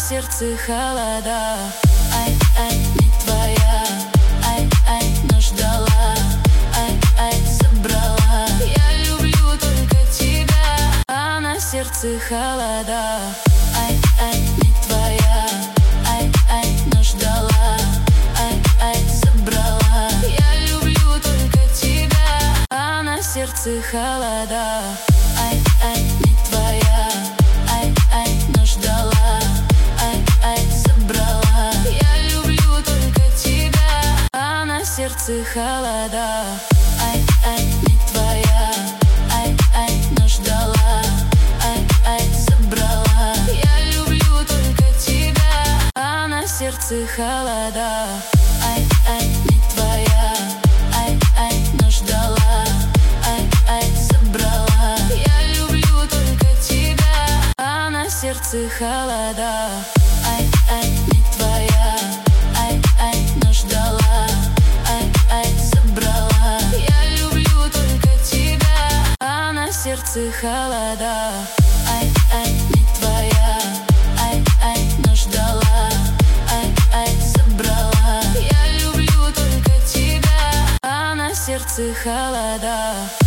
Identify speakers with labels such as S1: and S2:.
S1: сердце холода. Ай, ай, не твоя. Ай, ай, но ждала. Ай, ай, забрала. Я люблю только тебя, а на сердце холода. Ай, ай, не твоя. Ай, ай, но ждала. Ай, ай, забрала. Я люблю только тебя, а на сердце холода. Ай, ай, не твоя. Ай, ай, но ждала. Ай, ай, забрала. Я люблю только тебя, а на сердце холода. Ай, ай, не твоя. Ай, ай, но ждала. Ай, ай, забрала. Я люблю только тебя, а на сердце холода. Ай, ай, не твоя. Ай, ай, но ждала. Ай, ай, забрала. Я люблю только тебя, а на сердце холода. Ай, ай, не твоя. Ай, ай, но ждала. Ай, ай, забрала. Я люблю только тебя, а на сердце холода. Ай, ай, не твоя. Ай, ай, но ждала. Ай, ай, забрала. Я люблю только тебя, а на сердце холода.